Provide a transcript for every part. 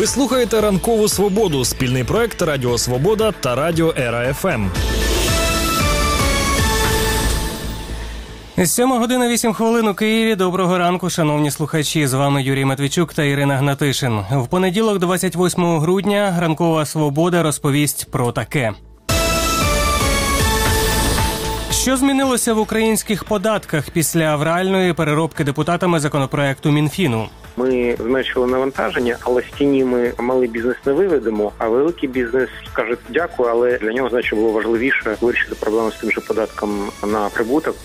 Ви слухаєте «Ранкову Свободу» – спільний проект Радіо Свобода та Радіо Ера ФМ. 7:08 у Києві. Доброго ранку, шановні слухачі. З вами Юрій Матвійчук та Ірина Гнатишин. В понеділок, 28 грудня, «Ранкова Свобода» розповість про таке. Що змінилося в українських податках після авральної переробки депутатами законопроекту Мінфіну? Ми зменшили навантаження, але з тіні ми малий бізнес не виведемо, а великий бізнес скаже дякую, але для нього, значить, було важливіше вирішити проблему з тим же податком на прибуток.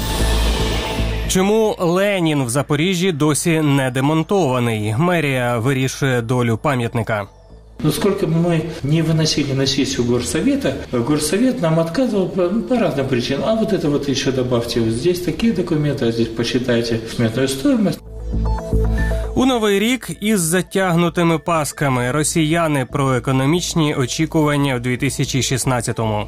Чому Ленін в Запоріжжі досі не демонтований? Мерія вирішує долю пам'ятника. Но сколько бы мы не выносили на сессию горсовета, горсовет нам отказывал по разным причинам. А вот это вот еще добавьте, вот здесь такие документы, а здесь посчитайте сметную стоимость. У Новий рік із затягнутими пасками. Росіяни про економічні очікування в 2016-му.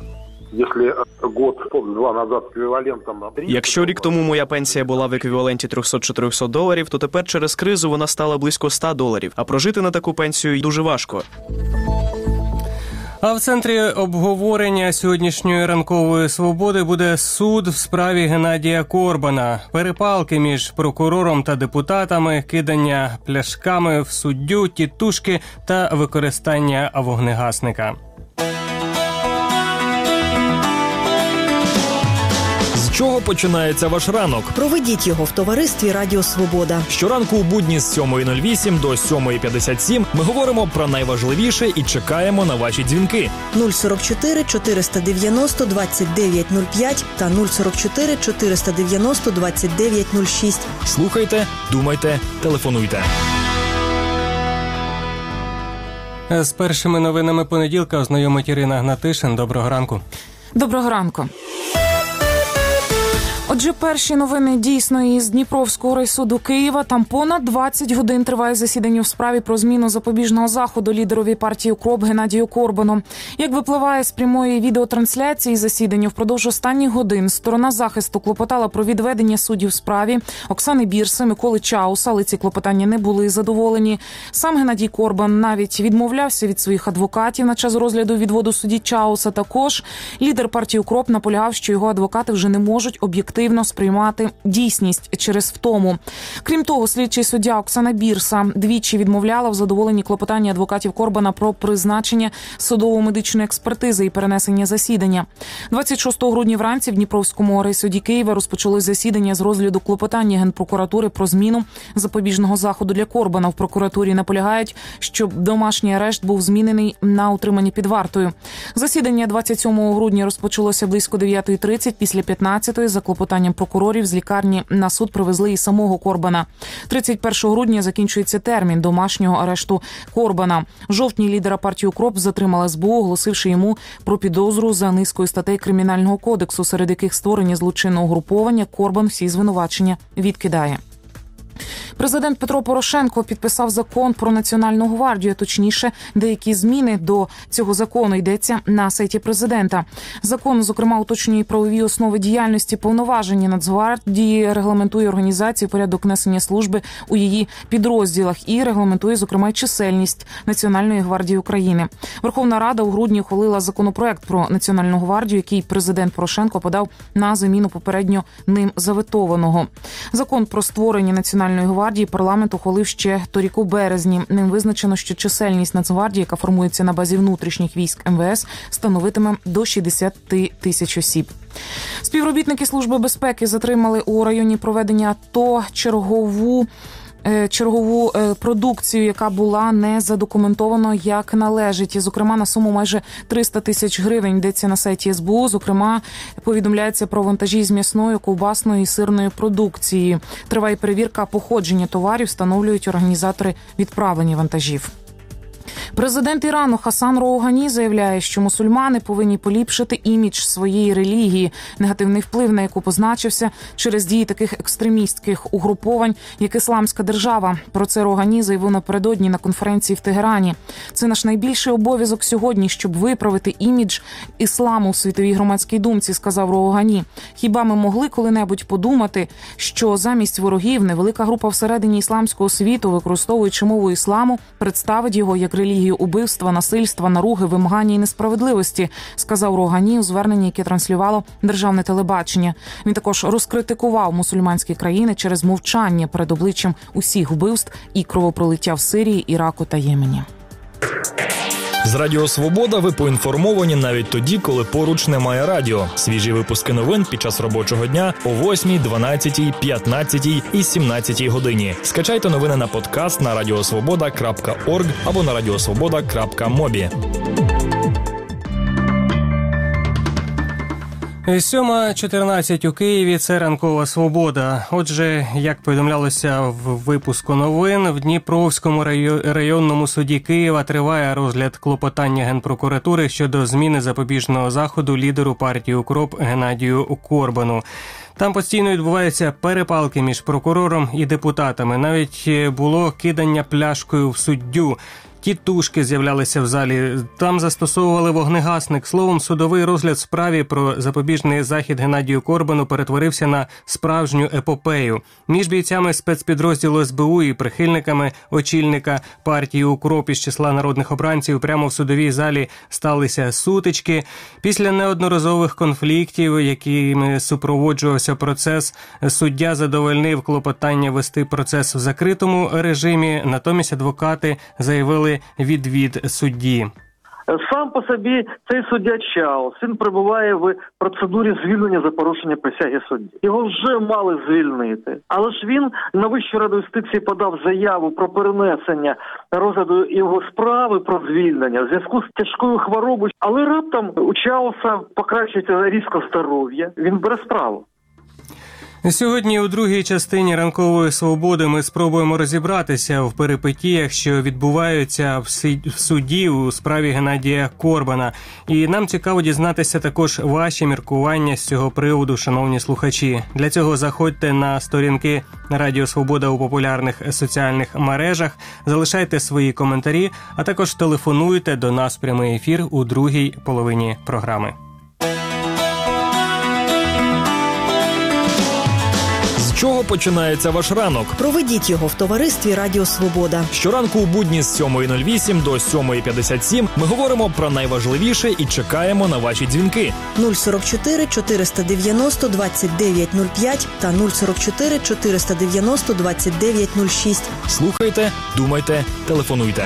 Якщо рік тому моя пенсія була в еквіваленті $300-400, то тепер через кризу вона стала близько $100, а прожити на таку пенсію дуже важко. А в центрі обговорення сьогоднішньої ранкової свободи буде суд в справі Геннадія Корбана. Перепалки між прокурором та депутатами, кидання пляшками в суддю, тітушки та використання вогнегасника. З чого починається ваш ранок? Проведіть його в товаристві Радіо Свобода. Щоранку у будні з 7:08 до 7:57 ми говоримо про найважливіше і чекаємо на ваші дзвінки. 044 490 2905 та 044 490 2906. Слухайте, думайте, телефонуйте. З першими новинами понеділка ознайомить Ірина Гнатишин. Доброго ранку. Доброго ранку. Отже, перші новини дійсно із Дніпровського райсуду Києва. Там понад 20 годин триває засідання в справі про зміну запобіжного заходу лідерові партії УКРОП Геннадію Корбану. Як випливає з прямої відеотрансляції засідання, впродовж останніх годин сторона захисту клопотала про відведення суддів в справі Оксани Бірси, Миколи Чауса, але ці клопотання не були задоволені. Сам Геннадій Корбан навіть відмовлявся від своїх адвокатів на час розгляду відводу судді Чауса. Також лідер партії УКРОП наполягав, що його адвокати вже не можуть об'єктивно сприймати дійсність через втому. Крім того, слідчий суддя Оксана Бірса двічі відмовляла в задоволенні клопотання адвокатів Корбана про призначення судово-медичної експертизи і перенесення засідання. 26 грудня вранці в Дніпровському райсуді Києва розпочалось засідання з розгляду клопотання Генпрокуратури про зміну запобіжного заходу для Корбана. В прокуратурі наполягають, щоб домашній арешт був змінений на утримання під вартою. Засідання 27 грудня розпочалося близько 9:30. Після 15-ї за клопотанням прокурорів з лікарні на суд привезли і самого Корбана. 31 грудня закінчується термін домашнього арешту Корбана. В жовтні лідера партії УКРОП затримала СБУ, оголосивши йому про підозру за низкою статей Кримінального кодексу, серед яких створення злочинного угруповання. Корбан всі звинувачення відкидає. Президент Петро Порошенко підписав закон про Національну гвардію, точніше, деякі зміни до цього закону, йдеться на сайті президента. Закон, зокрема, уточнює правові основи діяльності, повноваження Нацгвардії, регламентує організацію, порядок несення служби у її підрозділах і регламентує, зокрема, чисельність Національної гвардії України. Верховна Рада у грудні ухвалила законопроект про Національну гвардію, який президент Порошенко подав на заміну попередньо ним заветованого. Закон про створення Національної гвардії парламент ухвалив ще торік у березні. Ним визначено, що чисельність Нацгвардії, яка формується на базі внутрішніх військ МВС, становитиме до 60 тисяч осіб. Співробітники Служби безпеки затримали у районі проведення АТО чергову продукцію, яка була не задокументована як належить. Зокрема, на суму майже 300 тисяч гривень, йдеться на сайті СБУ. Зокрема, повідомляється про вантажі з м'ясної, ковбасної і сирної продукції. Триває перевірка походження товарів, встановлюють організатори відправлення вантажів. Президент Ірану Хасан Роугані заявляє, що мусульмани повинні поліпшити імідж своєї релігії, негативний вплив на яку позначився через дії таких екстремістських угруповань, як Ісламська держава. Про це Роугані заявив напередодні на конференції в Тегерані. Це наш найбільший обов'язок сьогодні, щоб виправити імідж ісламу в світовій громадській думці, сказав Роугані. Хіба ми могли коли-небудь подумати, що замість ворогів невелика група всередині ісламського світу, використовуючи мову ісламу, представить його як релігію убивства, насильства, наруги, вимагання і несправедливості, сказав Роугані у зверненні, яке транслювало державне телебачення. Він також розкритикував мусульманські країни через мовчання перед обличчям усіх вбивств і кровопролиття в Сирії, Іраку та Ємені. З Радіо Свобода ви поінформовані навіть тоді, коли поруч немає радіо. Свіжі випуски новин під час робочого дня о 8, 12, 15 і 17 годині. Скачайте новини на подкаст на radiosvoboda.org або на radiosvoboda.mobi. 7:14 у Києві – це ранкова свобода. Отже, як повідомлялося в випуску новин, в Дніпровському районному суді Києва триває розгляд клопотання Генпрокуратури щодо зміни запобіжного заходу лідеру партії «УКРОП» Геннадію Корбану. Там постійно відбуваються перепалки між прокурором і депутатами. Навіть було кидання пляшкою в суддю. Тітушки з'являлися в залі, там застосовували вогнегасник. Словом, судовий розгляд справі про запобіжний захід Геннадію Корбану перетворився на справжню епопею. Між бійцями спецпідрозділу СБУ і прихильниками очільника партії «УКРОП» із числа народних обранців прямо в судовій залі сталися сутички. Після неодноразових конфліктів, якими супроводжувався процес, суддя задовольнив клопотання вести процес в закритому режимі, натомість адвокати заявили відвід судді. Сам по собі цей суддя Чаус, він перебуває в процедурі звільнення за порушення присяги судді. Його вже мали звільнити. Але ж він на Вищу раду юстиції подав заяву про перенесення розгляду його справи про звільнення в зв'язку з тяжкою хворобою. Але раптом у Чауса покращується різко здоров'я. Він бере справу. Сьогодні у другій частині ранкової свободи ми спробуємо розібратися в перипетіях, що відбуваються в суді у справі Геннадія Корбана. І нам цікаво дізнатися також ваші міркування з цього приводу, шановні слухачі. Для цього заходьте на сторінки Радіо Свобода у популярних соціальних мережах, залишайте свої коментарі, а також телефонуйте до нас в прямий ефір у другій половині програми. З чого починається ваш ранок? Проведіть його в товаристві Радіо Свобода. Щоранку у будні з 7:08 до 7:57 ми говоримо про найважливіше і чекаємо на ваші дзвінки. 044 490 2905 та 044 490 2906. Слухайте, думайте, телефонуйте.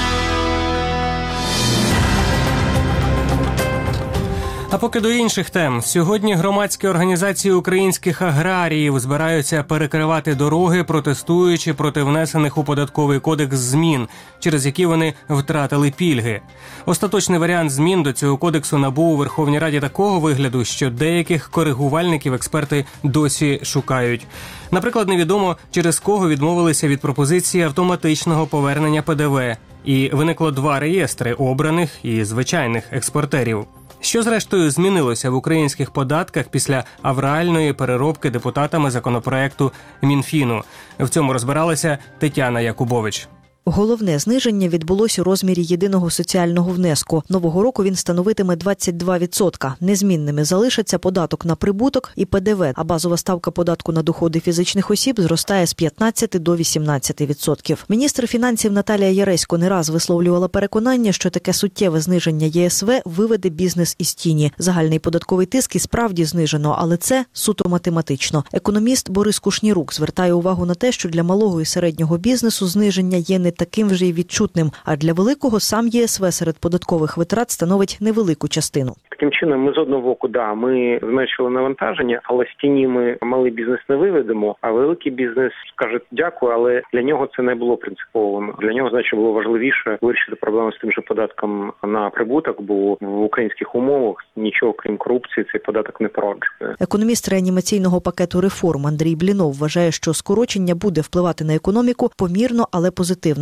А поки до інших тем. Сьогодні громадські організації українських аграріїв збираються перекривати дороги, протестуючи проти внесених у податковий кодекс змін, через які вони втратили пільги. Остаточний варіант змін до цього кодексу набув у Верховній Раді такого вигляду, що деяких коригувальників експерти досі шукають. Наприклад, невідомо, через кого відмовилися від пропозиції автоматичного повернення ПДВ. І виникло два реєстри – обраних і звичайних експортерів. Що, зрештою, змінилося в українських податках після авральної переробки депутатами законопроекту Мінфіну? В цьому розбиралася Тетяна Якубович. Головне зниження відбулось у розмірі єдиного соціального внеску. Нового року він становитиме 22%. Незмінними залишаться податок на прибуток і ПДВ, а базова ставка податку на доходи фізичних осіб зростає з 15 до 18%. Міністр фінансів Наталія Яресько не раз висловлювала переконання, що таке суттєве зниження ЄСВ виведе бізнес із тіні. Загальний податковий тиск і справді знижено, але це суто математично. Економіст Борис Кушнірук звертає увагу на те, що для малого і середнього бізнесу зниження є не таким вже й відчутним, а для великого сам ЄСВ серед податкових витрат становить невелику частину. Таким чином, ми з одного боку, ми зменшили навантаження, але з тіні ми малий бізнес не виведемо, а великий бізнес скаже дякую, але для нього це не було принциповим. Для нього, було важливіше вирішити проблему з тим же податком на прибуток, бо в українських умовах нічого, крім корупції, цей податок не породжує. Економіст реанімаційного пакету реформ Андрій Блінов вважає, що скорочення буде впливати на економіку помірно, але позитивно.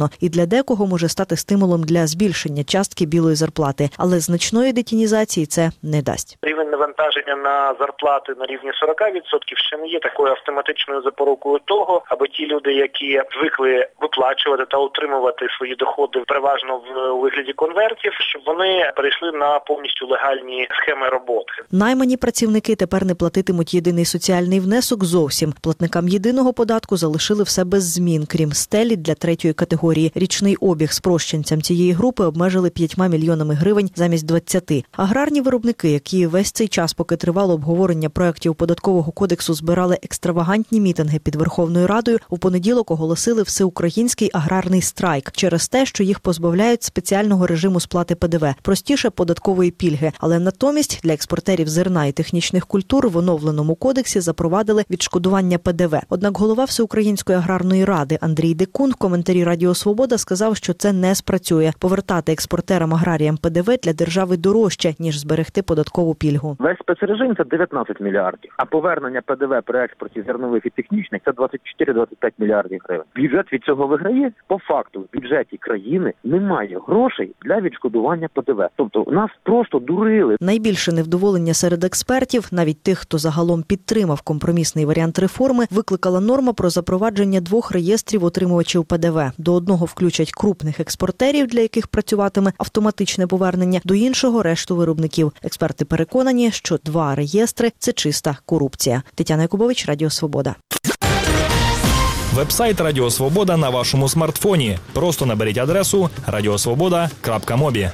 непогано і для декого може стати стимулом для збільшення частки білої зарплати, але значної детінізації це не дасть. Рівень навантаження на зарплати на рівні 40% ще не є такою автоматичною запорукою того, аби ті люди, які звикли виплачувати та утримувати свої доходи переважно в вигляді конвертів, щоб вони перейшли на повністю легальні схеми роботи. Наймані працівники тепер не платитимуть єдиний соціальний внесок зовсім. Платникам єдиного податку залишили все без змін, крім стелі для третьої категорії. Річний обіг спрощенцям цієї групи обмежили 5 мільйонами гривень замість 20. Аграрні виробники, які весь цей час, поки тривало обговорення проєктів податкового кодексу, збирали екстравагантні мітинги під Верховною Радою, у понеділок оголосили всеукраїнський аграрний страйк через те, що їх позбавляють спеціального режиму сплати ПДВ, простіше податкової пільги. Але натомість для експортерів зерна і технічних культур в оновленому кодексі запровадили відшкодування ПДВ. Однак голова Всеукраїнської аграрної ради Андрій Декун в коментарі Радіо Свобода сказав, що це не спрацює. Повертати експортерам-аграріям ПДВ для держави дорожче, ніж зберегти податкову пільгу. Весь спецрежим – це 19 мільярдів, а повернення ПДВ при експорті зернових і технічних – це 24-25 мільярдів гривень. Бюджет від цього виграє. По факту в бюджеті країни немає грошей для відшкодування ПДВ. Тобто нас просто дурили. Найбільше невдоволення серед експертів, навіть тих, хто загалом підтримав компромісний варіант реформи, викликала норма про запровадження 2 реєстрів отримувачів ПДВ. До одного включать крупних експортерів, для яких працюватиме автоматичне повернення, до іншого – решту виробників. Експерти переконані, що 2 реєстри – це чиста корупція. Тетяна Якубович, Радіо Свобода. Вебсайт Радіо Свобода на вашому смартфоні. Просто наберіть адресу radiosvoboda.mobi.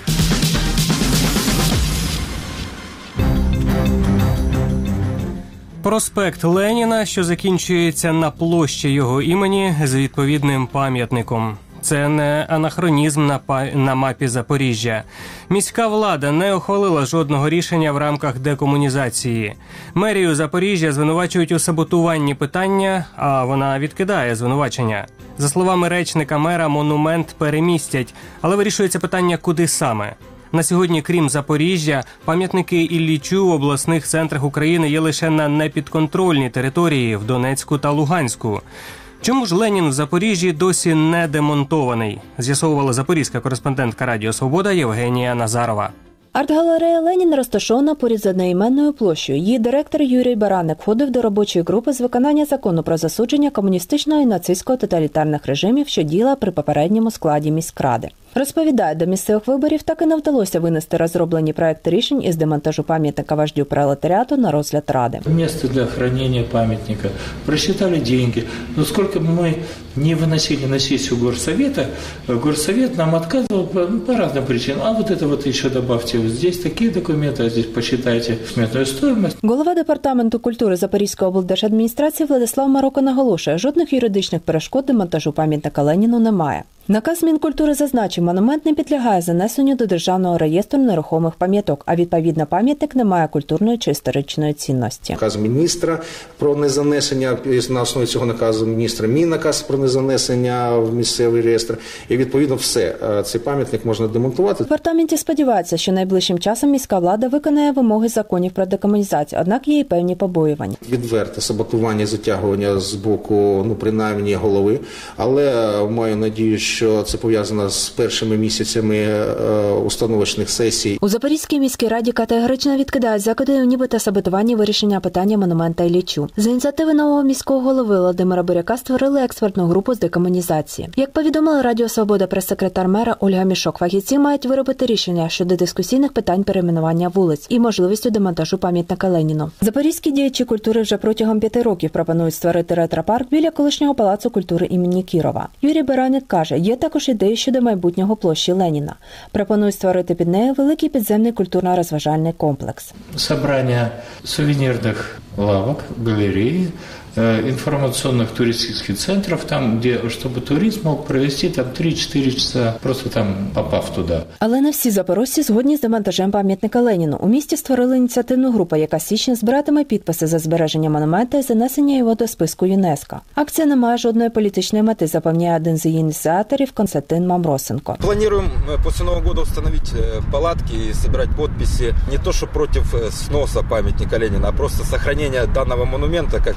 Проспект Леніна, що закінчується на площі його імені з відповідним пам'ятником. Це не анахронізм на мапі Запоріжжя. Міська влада не ухвалила жодного рішення в рамках декомунізації. Мерію Запоріжжя звинувачують у саботуванні питання, а вона відкидає звинувачення. За словами речника мера, монумент перемістять, але вирішується питання, куди саме. На сьогодні, крім Запоріжжя, пам'ятники Іллічу в обласних центрах України є лише на непідконтрольній території в Донецьку та Луганську. Чому ж Ленін в Запоріжжі досі не демонтований? З'ясовувала запорізька кореспондентка Радіо Свобода Євгенія Назарова. Арт-галерея «Ленін» розташована поряд з одноіменною площею. Її директор Юрій Бараник входив до робочої групи з виконання закону про засудження комуністичного і нацистського тоталітарних режимів, що діяла при попередньому складі міськради. Розповідає, до місцевих виборів так і не вдалося винести розроблені проекти рішень із демонтажу пам'ятника вождю пролетаріату на розгляд Ради. Место для хранения памятника. Просчитали деньги. Но сколько бы мы не выносили на сессию горсовета, горсовет нам отказывал по разным причинам. А вот это вот еще добавьте. Вот здесь такие документы, а здесь посчитайте сметную стоимость. Голова департаменту культури Запорізької облдержадміністрації Владислав Мароко наголошує, жодних юридичних перешкод демонтажу пам'ятника Леніну немає. Наказ Мінкультури зазначив, монумент не підлягає занесенню до Державного реєстру нерухомих пам'яток, а відповідно пам'ятник не має культурної чи історичної цінності. Наказ міністра про незанесення, на основі цього наказу міністра, мій наказ про незанесення в місцевий реєстр, і відповідно все, цей пам'ятник можна демонтувати. В департаменті сподіваються, що найближчим часом міська влада виконає вимоги законів про декомунізацію, однак є і певні побоювання. Відверте саботування і затягування з боку, принаймні, голови, але маю надію, що це пов'язано з першими місяцями установочних сесій. У Запорізькій міській раді категорично відкидають закиди у нібито саботування вирішення питання монумента Іллічу. За ініціативи нового міського голови Володимира Буряка створили експертну групу з декомунізації. Як повідомила Радіо Свобода прес-секретар мера Ольга Мішок, фахівці мають виробити рішення щодо дискусійних питань перейменування вулиць і можливістю демонтажу пам'ятника Леніну. Запорізькі діячі культури вже протягом 5 років пропонують створити ретропарк біля колишнього палацу культури імені Кірова. Юрій Бараник каже, є також ідеї щодо майбутнього площі Леніна. Пропонують створити під нею великий підземний культурно-розважальний комплекс. Собрання сувенірних лавок, галереї, информационных туристических центров, там, где, чтобы турист мог провести 3-4 часа, просто там попав туди. Але не всі запорожці згодні з демонтажем пам'ятника Леніну. У місті створили ініціативну групу, яка з січня збиратиме підписи за збереження монумента і занесення його до списку ЮНЕСКО. Акція не має жодної політичної мети, запевняє один з її ініціаторів Константин Мамросенко. Плануємо після Нового року встановити палатки і збирати підписи не то, що проти сноса пам'ятника Леніна, а просто зберігання даного монумента як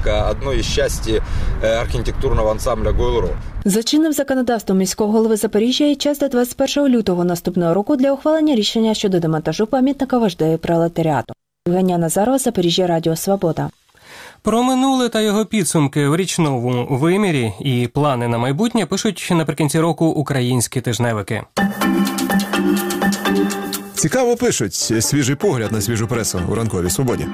ну и части архитектурного ансамбля «Гойл-Ро». За чинним законодавством міського голови Запоріжжя є час до 21 лютого наступного року для ухвалення рішення щодо демонтажу пам'ятника вождею пролетаріату. Євгенія Назарова, Запоріжжя, Радіо Свобода. Про минуле та його підсумки в річному вимірі і плани на майбутнє пишуть наприкінці року українські тижневики. Цікаво пишуть. Свіжий погляд на свіжу пресу у ранковій свободі.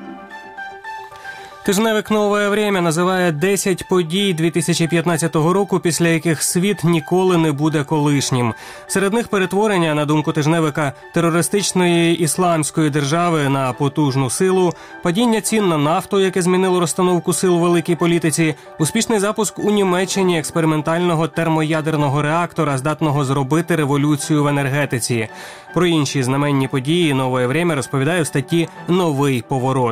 Тижневик «Нове время» називає 10 подій 2015 року, після яких світ ніколи не буде колишнім. Серед них перетворення, на думку тижневика, терористичної ісламської держави на потужну силу, падіння цін на нафту, яке змінило розстановку сил у великій політиці, успішний запуск у Німеччині експериментального термоядерного реактора, здатного зробити революцію в енергетиці. Про інші знаменні події «Нове время» розповідає в статті «Новий поворот».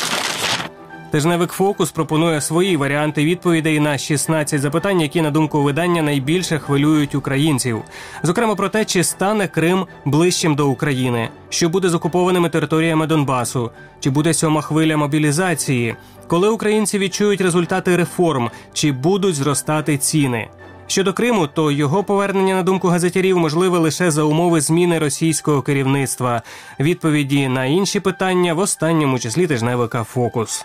Тижневик «Фокус» пропонує свої варіанти відповідей на 16 запитань, які, на думку видання, найбільше хвилюють українців. Зокрема, про те, чи стане Крим ближчим до України, що буде з окупованими територіями Донбасу, чи буде 7-ма хвиля мобілізації, коли українці відчують результати реформ, чи будуть зростати ціни. Щодо Криму, то його повернення, на думку газетярів, можливе лише за умови зміни російського керівництва. Відповіді на інші питання в останньому числі тижневика «Фокус».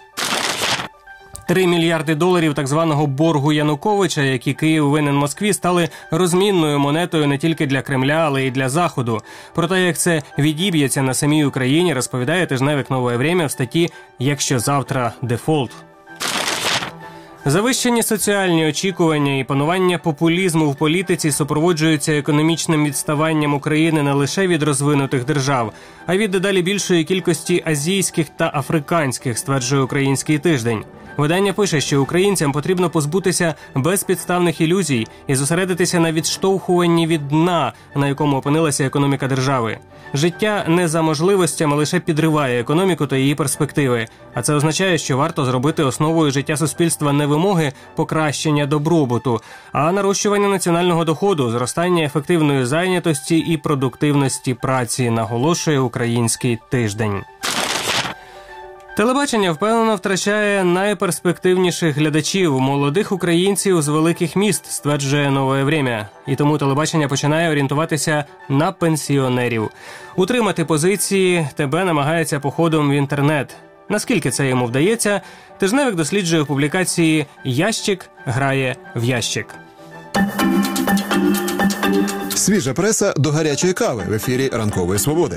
3 мільярди доларів так званого боргу Януковича, які Київ винен Москві, стали розмінною монетою не тільки для Кремля, але й для Заходу. Про те, як це відіб'ється на самій Україні, розповідає тижневик «Нове время» в статті «Якщо завтра дефолт». Завищені соціальні очікування і панування популізму в політиці супроводжуються економічним відставанням України не лише від розвинутих держав, а й від дедалі більшої кількості азійських та африканських, стверджує «Український тиждень». Видання пише, що українцям потрібно позбутися безпідставних ілюзій і зосередитися на відштовхуванні від дна, на якому опинилася економіка держави. Життя не за можливостями лише підриває економіку та її перспективи. А це означає, що варто зробити основою життя суспільства не вимоги покращення добробуту, а нарощування національного доходу, зростання ефективної зайнятості і продуктивності праці, наголошує «Український тиждень». Телебачення впевнено втрачає найперспективніших глядачів – молодих українців з великих міст, стверджує «Нове время». І тому телебачення починає орієнтуватися на пенсіонерів. Утримати позиції ТБ намагається походом в інтернет. Наскільки це йому вдається, тижневик досліджує в публікації «Ящик грає в ящик». Свіжа преса до гарячої кави в ефірі «Ранкової свободи».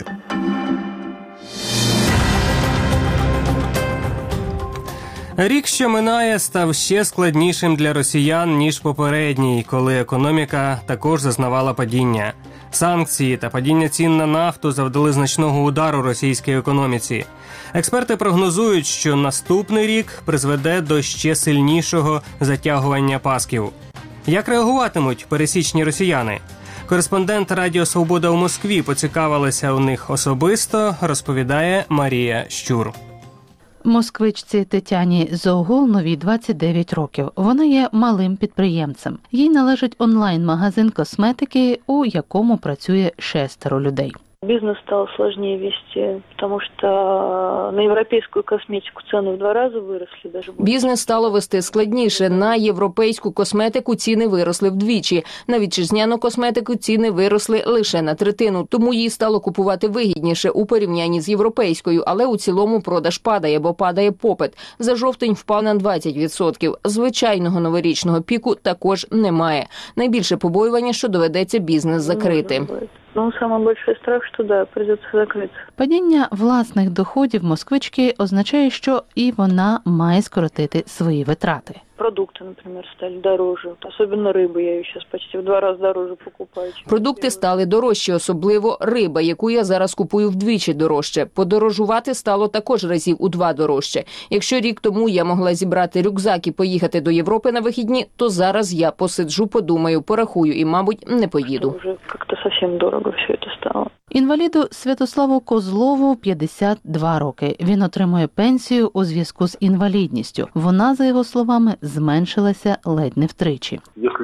Рік, що минає, став ще складнішим для росіян, ніж попередній, коли економіка також зазнавала падіння. Санкції та падіння цін на нафту завдали значного удару російській економіці. Експерти прогнозують, що наступний рік призведе до ще сильнішого затягування пасків. Як реагуватимуть пересічні росіяни? Кореспондент Радіо Свобода у Москві поцікавилася у них особисто, розповідає Марія Щур. Москвичці Тетяні Зоголновій 29 років. Вона є малим підприємцем. Їй належить онлайн-магазин косметики, у якому працює 6 людей. Бизнес стал сложнее вести, потому что на европейскую косметику цены в 2 рази виросли. Бізнес стало вести складніше. На європейську косметику ціни виросли вдвічі. На вітчизняну косметику ціни виросли лише на третину. Тому їй стало купувати вигідніше у порівнянні з європейською. Але у цілому продаж падає, бо падає попит. За жовтень впав на 20%. Звичайного новорічного піку також немає. Найбільше побоювання, що доведеться бізнес закрити. Ну, самый большой страх, что да, придется закрыться. Падіння власних доходів москвички означає, що і вона має скоротити свої витрати. Продукты, например, стали дороже. Особенно рыба, я ее сейчас почти в 2 рази дороже покупаю. Продукти стали дорожчі, особливо риба, яку я зараз купую вдвічі дорожче. Подорожувати стало також разів у 2 дорожче. Якщо рік тому я могла зібрати рюкзак і поїхати до Європи на вихідні, то зараз я посиджу, подумаю, порахую і, мабуть, не поїду. Вже як-то зовсім дорого все це стало. Інваліду Святославу Козлову 52 роки. Він отримує пенсію у зв'язку з інвалідністю. Вона, за його словами, зменшилася ледь не втричі. Якщо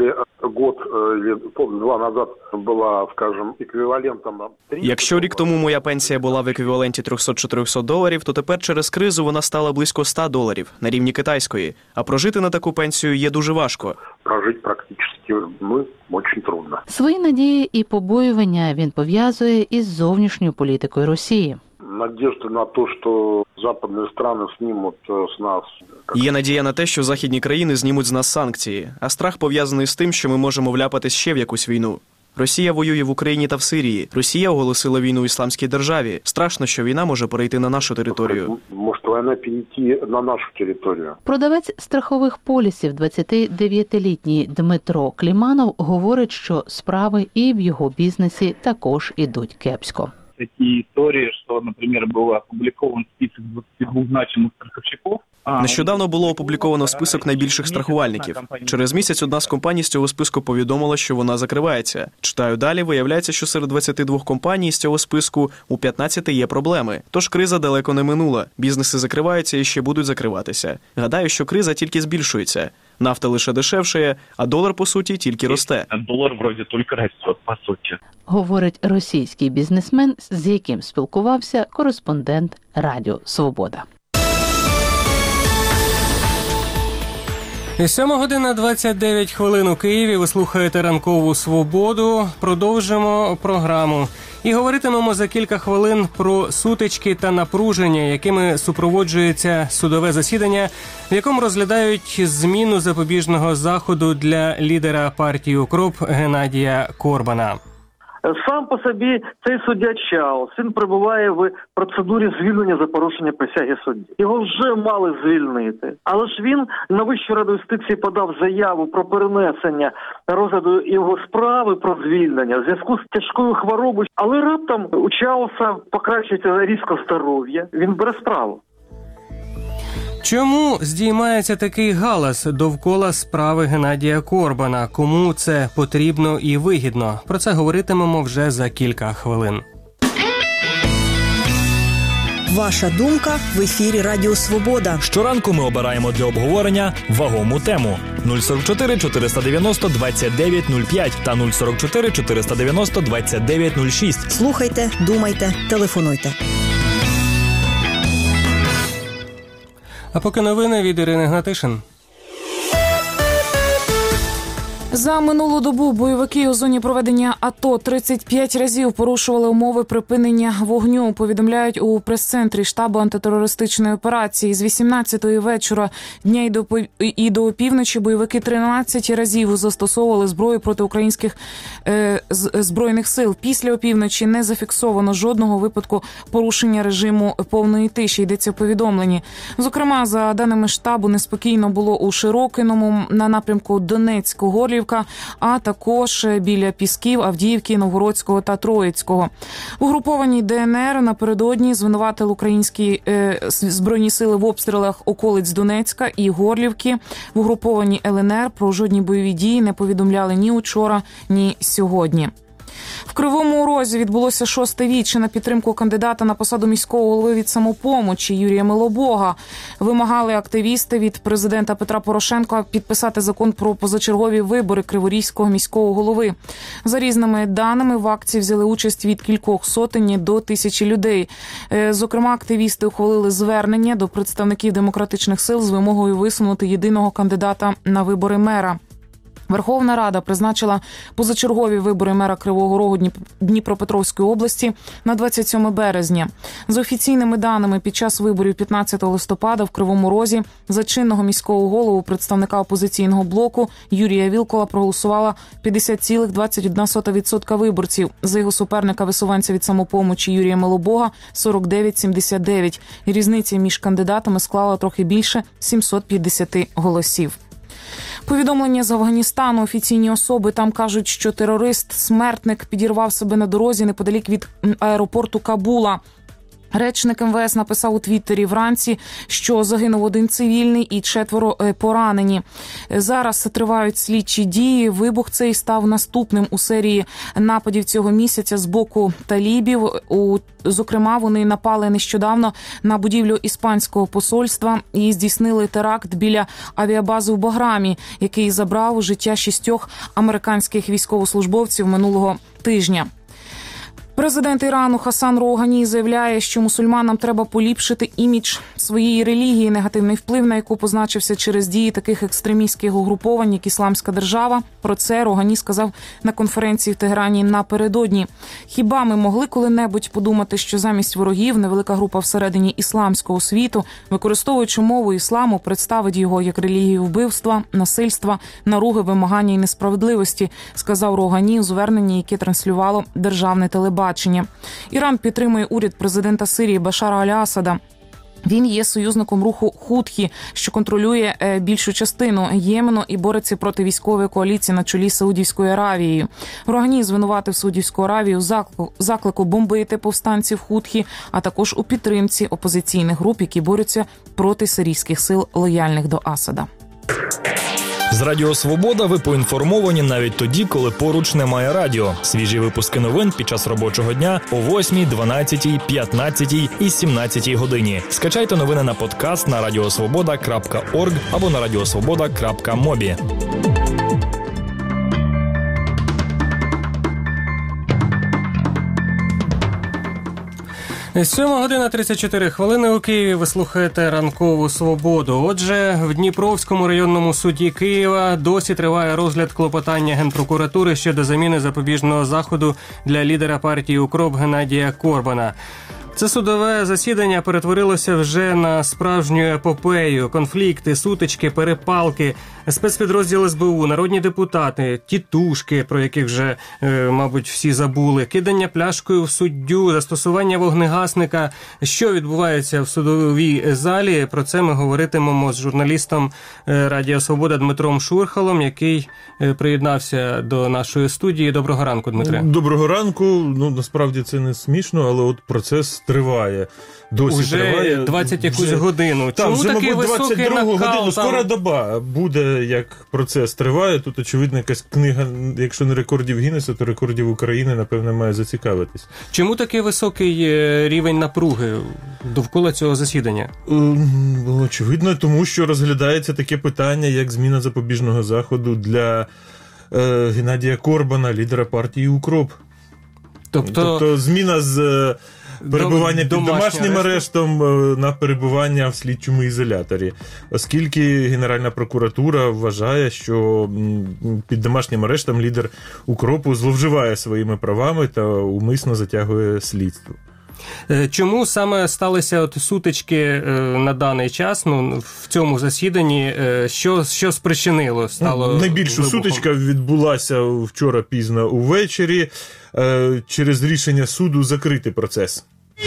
год или 2 назад была, скажем, эквивалентом. Якщо рік тому моя пенсія була в еквіваленті $300-400, то тепер через кризу вона стала близько $100 на рівні китайської. А прожити на таку пенсію є дуже важко. Прожити практично дуже трудно. Свої надії і побоювання він пов'язує із зовнішньою політикою Росії. Надежда на те, що західні країни знімуть з нас. Є надія на те, що західні країни знімуть з нас санкції, а страх пов'язаний з тим, що ми можемо вляпатись ще в якусь війну. Росія воює в Україні та в Сирії. Росія оголосила війну Ісламській державі. Страшно, що війна може перейти на нашу територію. Може війна перейти на нашу територію. Продавець страхових полісів 29-літній Дмитро Кліманов говорить, що справи і в його бізнесі також ідуть кепсько. Такие истории, что, например, был опубликован список 22 значимых страховщиков. Нещодавно було опубліковано список найбільших страхувальників. Через місяць одна з компаній з цього списку повідомила, що вона закривається. Читаю далі, виявляється, що серед 22 компаній з цього списку у 15 є проблеми. Тож криза далеко не минула. Бізнеси закриваються і ще будуть закриватися. Гадаю, що криза тільки збільшується. Нафта лише дешевшає, а долар, по суті, тільки росте. Долар, вроде, тільки росте, по суті. Говорить російський бізнесмен, з яким спілкувався кореспондент Радіо Свобода. 7:29 у Києві. Ви слухаєте ранкову «Свободу». Продовжимо програму. І говоритимемо за кілька хвилин про сутички та напруження, якими супроводжується судове засідання, в якому розглядають зміну запобіжного заходу для лідера партії «УКРОП» Геннадія Корбана. Сам по собі цей суддя Чаус, він перебуває в процедурі звільнення за порушення присяги судді. Його вже мали звільнити. Але ж він на Вищу раду юстиції подав заяву про перенесення розгляду його справи про звільнення в зв'язку з тяжкою хворобою. Але раптом у Чауса покращується різко здоров'я. Він бере справу. Чому здіймається такий галас довкола справи Геннадія Корбана? Кому це потрібно і вигідно? Про це говоритимемо вже за кілька хвилин. Ваша думка в ефірі Радіо Свобода. Щоранку ми обираємо для обговорення вагому тему. 044 490 2905 та 044 490 2906. Слухайте, думайте, телефонуйте. А поки новини від Ірини Гнатишин. За минулу добу бойовики у зоні проведення АТО 35 разів порушували умови припинення вогню, повідомляють у прес-центрі штабу антитерористичної операції. З 18-ї вечора дня і до опівночі бойовики 13 разів застосовували зброю проти українських збройних сил. Після опівночі не зафіксовано жодного випадку порушення режиму повної тиші, йдеться в повідомленні. Зокрема, за даними штабу, неспокійно було у Широкиному на напрямку Донецьк-Горлівка, а також біля Пісків, Авдіївки, Новгородського та Троїцького. Угруповані ДНР напередодні звинуватили українські збройні сили в обстрілах околиць Донецька і Горлівки. В угруповані ЛНР про жодні бойові дії не повідомляли ні учора, ні сьогодні. В Кривому Розі відбулося 6-те віче на підтримку кандидата на посаду міського голови від «Самопомочі» Юрія Милобога. Вимагали активісти від президента Петра Порошенка підписати закон про позачергові вибори Криворізького міського голови. За різними даними, в акції взяли участь від кількох сотень до 1000 людей. Зокрема, активісти ухвалили звернення до представників демократичних сил з вимогою висунути єдиного кандидата на вибори мера. Верховна Рада призначила позачергові вибори мера Кривого Рогу Дніпропетровської області на 27 березня. За офіційними даними, під час виборів 15 листопада в Кривому Розі за чинного міського голову представника опозиційного блоку Юрія Вілкола проголосувала 50,21% виборців. За його суперника висуванця від «Самопомочі» Юрія Милобога 49,79%. Різниця між кандидатами склала трохи більше 750 голосів. Повідомлення з Афганістану. Офіційні особи там кажуть, що терорист-смертник підірвав себе на дорозі неподалік від аеропорту Кабула. Речник МВС написав у Твіттері вранці, що загинув 1 цивільний і 4 поранені. Зараз тривають слідчі дії. Вибух цей став наступним у серії нападів цього місяця з боку талібів. Зокрема, вони напали нещодавно на будівлю іспанського посольства і здійснили теракт біля авіабази в Баграмі, який забрав життя 6 американських військовослужбовців минулого тижня. Президент Ірану Хасан Роухані заявляє, що мусульманам треба поліпшити імідж своєї релігії, негативний вплив на яку позначився через дії таких екстремістських угруповань, як Ісламська держава. Про це Роухані сказав на конференції в Тегерані напередодні. Хіба ми могли коли-небудь подумати, що замість ворогів невелика група всередині ісламського світу, використовуючи мову ісламу, представить його як релігію вбивства, насильства, наруги, вимагання і несправедливості, сказав Роухані у зверненні, яке транслювало державне телебачення. Іран підтримує уряд президента Сирії Башара Аль-Асада. Він є союзником руху Хутхі, що контролює більшу частину Ємену і бореться проти військової коаліції на чолі з Саудівською Аравією. Роухані звинуватив Саудівську Аравію у заклику бомбити повстанців Хутхі, а також у підтримці опозиційних груп, які борються проти сирійських сил, лояльних до Асада. З Радіо Свобода ви поінформовані навіть тоді, коли поруч немає радіо. Свіжі випуски новин під час робочого дня о 8, 12, 15 і 17 годині. Скачайте новини на подкаст на radiosvoboda.org або на radiosvoboda.mobi. 7:34 у Києві. Ви слухаєте ранкову свободу. Отже, в Дніпровському районному суді Києва досі триває розгляд клопотання Генпрокуратури щодо заміни запобіжного заходу для лідера партії «УКРОП» Геннадія Корбана. Це судове засідання перетворилося вже на справжню епопею. Конфлікти, сутички, перепалки, спецпідрозділ СБУ, народні депутати, тітушки, про яких вже, мабуть, всі забули, кидання пляшкою в суддю, застосування вогнегасника. Що відбувається в судовій залі? Про це ми говоритимемо з журналістом Радіо Свобода Дмитром Шурхалом, який приєднався до нашої студії. Доброго ранку, Дмитре. Доброго ранку. Насправді це не смішно, але от процес триває. Досі уже триває. 20 якусь годину. Чому вже, такий мабуть, високий накал? Годину, скоро там... доба буде, як процес триває. Тут, очевидно, якась книга, якщо не рекордів Гіннеса, то рекордів України, напевно, має зацікавитись. Чому такий високий рівень напруги довкола цього засідання? Очевидно, тому що розглядається таке питання, як зміна запобіжного заходу для Геннадія Корбана, лідера партії «УКРОП». Тобто зміна з перебування під домашнім арештом на перебування в слідчому ізоляторі. Оскільки Генеральна прокуратура вважає, що під домашнім арештом лідер «УКРОПу» зловживає своїми правами та умисно затягує слідство. Чому саме сталися от сутички на даний час, в цьому засіданні, що спричинило? Найбільша сутичка відбулася вчора пізно увечері через рішення суду закрити процес.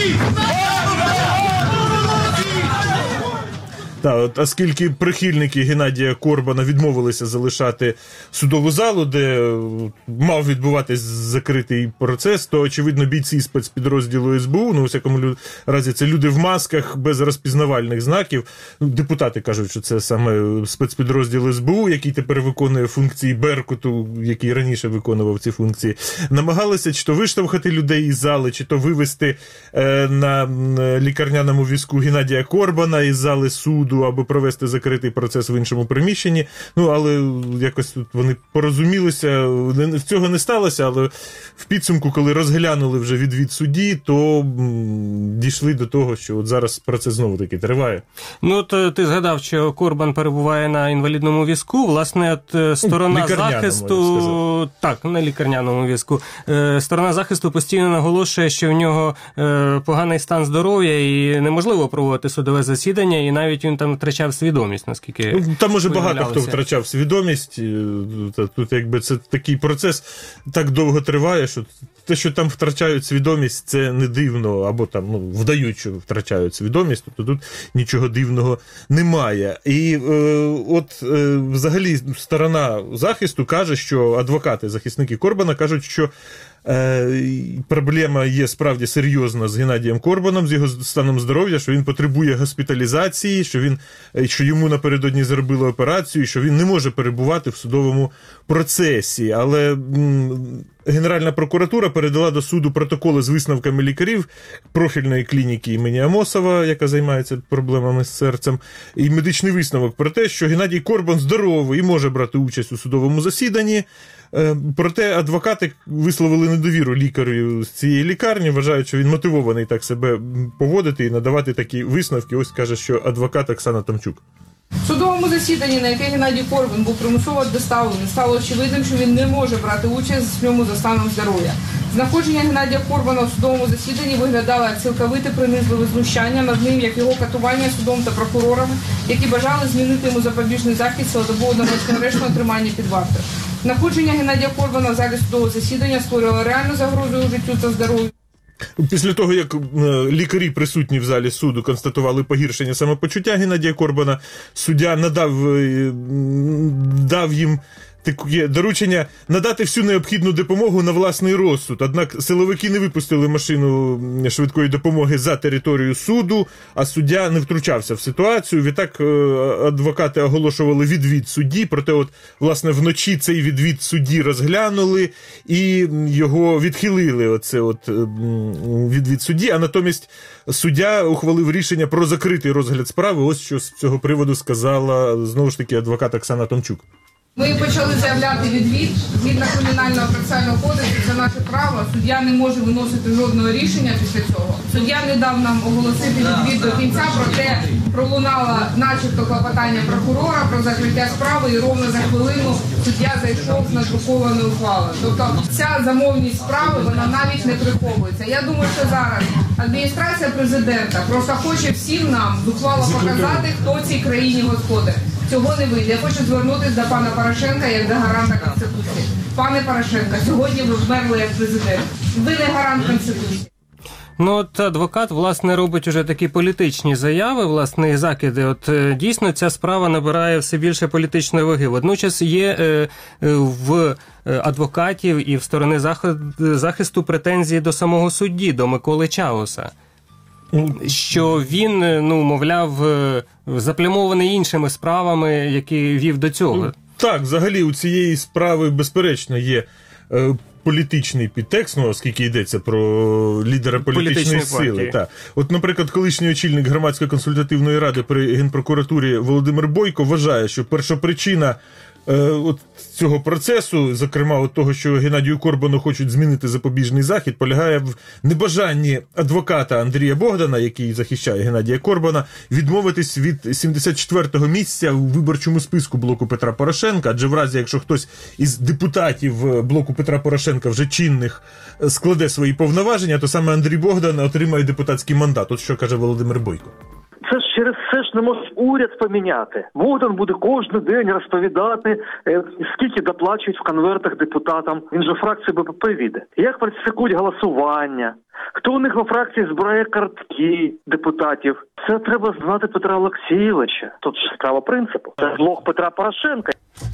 Оскільки прихильники Геннадія Корбана відмовилися залишати судову залу, де мав відбуватись закритий процес, то, очевидно, бійці спецпідрозділу СБУ, у всякому разі це люди в масках без розпізнавальних знаків, депутати кажуть, що це саме спецпідрозділ СБУ, який тепер виконує функції Беркуту, який раніше виконував ці функції, намагалися чи то виштовхати людей із зали, чи то вивести на лікарняному візку Геннадія Корбана із зали суду, аби провести закритий процес в іншому приміщенні. Але якось тут вони порозумілися, цього не сталося, але в підсумку, коли розглянули вже відвід судді, то дійшли до того, що от зараз процес знову-таки триває. То ти згадав, що Корбан перебуває на інвалідному візку. Власне, сторона захисту... Так, на лікарняному візку. Сторона захисту постійно наголошує, що в нього поганий стан здоров'я і неможливо проводити судове засідання, і навіть він там втрачав свідомість, наскільки там може багато хто втрачав свідомість. Тут якби це такий процес так довго триває, що те, що там втрачають свідомість, це не дивно, або там вдають, що втрачають свідомість, тобто тут нічого дивного немає. І взагалі сторона захисту каже, що адвокати, захисники Корбана кажуть, що проблема є справді серйозна з Геннадієм Корбаном, з його станом здоров'я, що він потребує госпіталізації, що йому напередодні зробили операцію, що він не може перебувати в судовому процесі. Але Генеральна прокуратура передала до суду протоколи з висновками лікарів профільної клініки імені Амосова, яка займається проблемами з серцем, і медичний висновок про те, що Геннадій Корбан здоровий і може брати участь у судовому засіданні. Проте адвокати висловили недовіру лікарю з цієї лікарні, вважають, що він мотивований так себе поводити і надавати такі висновки. Ось каже, що адвокат Оксана Томчук. В судовому засіданні, на яке Геннадій Корбан був примусово доставлений, стало очевидним, що він не може брати участь в ньому за станом здоров'я. Знаходження Геннадія Корбана в судовому засіданні виглядало як цілковите принизливе знущання над ним, як його катування судом та прокурорами, які бажали змінити йому запобіжний захід цілодобового домашнього арешту на тримання під вартою. Знаходження Геннадія Корбана в залі судового засідання створювало реальну загрозу життю та здоров'ю. Після того, як лікарі, присутні в залі суду, констатували погіршення самопочуття Геннадія Корбана, суддя дав їм таке доручення надати всю необхідну допомогу на власний розсуд. Однак силовики не випустили машину швидкої допомоги за територію суду, а суддя не втручався в ситуацію. Відтак адвокати оголошували відвід судді, проте власне, вночі цей відвід судді розглянули і його відхилили, відвід судді, а натомість суддя ухвалив рішення про закритий розгляд справи. Ось що з цього приводу сказала, знову ж таки, адвокат Оксана Томчук. Ми почали заявляти відвід. Згідно Кримінального процесуального кодексу, це наше право. Суддя не може виносити жодного рішення після цього. Суддя не дав нам оголосити відвід до кінця, проте пролунало начебто клопотання прокурора про закриття справи, і ровно за хвилину суддя зайшов з надрукованою ухвалою. Тобто ця замовність справи, вона навіть не приховується. Я думаю, що зараз адміністрація президента просто хоче всім нам зухвало показати, хто цій країні господар. Цього не вийде. Я хочу звернутися до пана Порошенка як до гаранта Конституції. Пане Порошенко, сьогодні ви вмерли як президент. Ви не гарант Конституції. От адвокат, власне, робить уже такі політичні заяви, власне, і закиди. Дійсно, ця справа набирає все більше політичної ваги. Водночас є в адвокатів і в сторони захисту претензії до самого судді, до Миколи Чауса. Що він, мовляв, заплямований іншими справами, які вів до цього. Так, взагалі у цієї справи, безперечно, є політичний підтекст, оскільки йдеться про лідера політичної сили. Так. Наприклад, колишній очільник громадської консультативної ради при Генпрокуратурі Володимир Бойко вважає, що першопричина цього процесу, зокрема того, що Геннадію Корбану хочуть змінити запобіжний захід, полягає в небажанні адвоката Андрія Богдана, який захищає Геннадія Корбана, відмовитись від 74-го місця у виборчому списку блоку Петра Порошенка, адже в разі, якщо хтось із депутатів блоку Петра Порошенка вже чинних складе свої повноваження, то саме Андрій Богдан отримає депутатський мандат. От що каже Володимир Бойко. Це ж через це ж не може уряд поміняти. Богдан буде кожен день розповідати, скільки доплачують в конвертах депутатам. Він же фракцію БПП віде. Як фальсифікують голосування, хто у них во фракції збирає картки депутатів. Це треба знати Петра Олексійовича. Тут ж справа принципу. Це блок Петра Порошенка.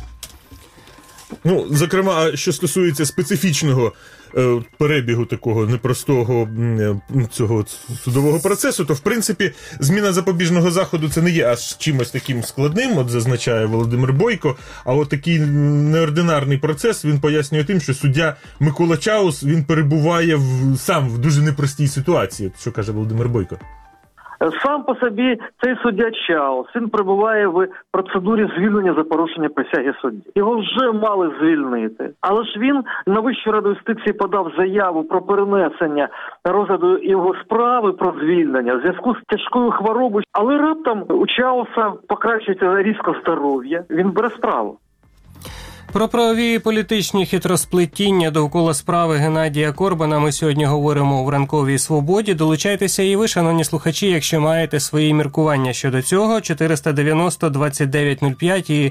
Зокрема, що стосується специфічного перебігу такого непростого цього судового процесу, то, в принципі, зміна запобіжного заходу це не є аж чимось таким складним, зазначає Володимир Бойко, а такий неординарний процес він пояснює тим, що суддя Микола Чаус, він перебуває сам в дуже непростій ситуації, що каже Володимир Бойко. Сам по собі цей суддя Чаус, він перебуває в процедурі звільнення за порушення присяги судді. Його вже мали звільнити. Але ж він на Вищу раду юстиції подав заяву про перенесення розгляду його справи про звільнення в зв'язку з тяжкою хворобою. Але раптом у Чауса покращується різко здоров'я. Він бере справу. Про правові і політичні хитросплетіння довкола справи Геннадія Корбана ми сьогодні говоримо в «Ранковій свободі». Долучайтеся і ви, шановні слухачі, якщо маєте свої міркування щодо цього. 490-2905 і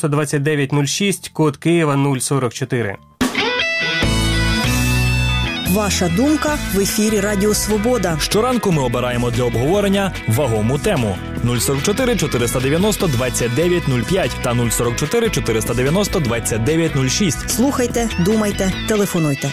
490-2906, код Києва 044. Ваша думка в ефірі Радіо Свобода. Щоранку ми обираємо для обговорення вагому тему. 044 490 2905 та 044 490 2906. Слухайте, думайте, телефонуйте.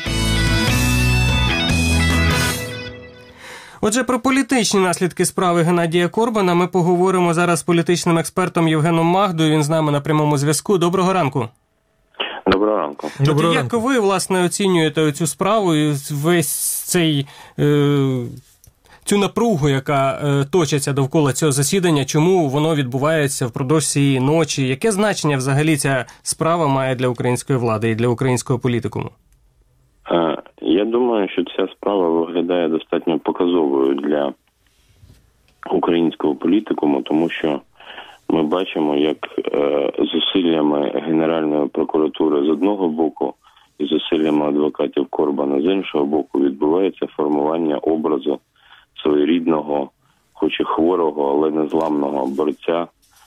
Отже, про політичні наслідки справи Геннадія Корбана ми поговоримо зараз з політичним експертом Євгеном Магдою. Він з нами на прямому зв'язку. Доброго ранку. Доброго ранку. Доброго ранку. Як ви, власне, оцінюєте цю справу і весь цей цю напругу, яка точиться довкола цього засідання, чому воно відбувається впродовж цієї ночі? Яке значення взагалі ця справа має для української влади і для українського політикуму? Я думаю, що ця справа виглядає достатньо показовою для українського політикуму, тому що ми бачимо, як зусиллями Генеральної прокуратури з одного боку і зусиллями адвокатів Корбана з іншого боку відбувається формування образу своєрідного, хоч і хворого, але незламного борця,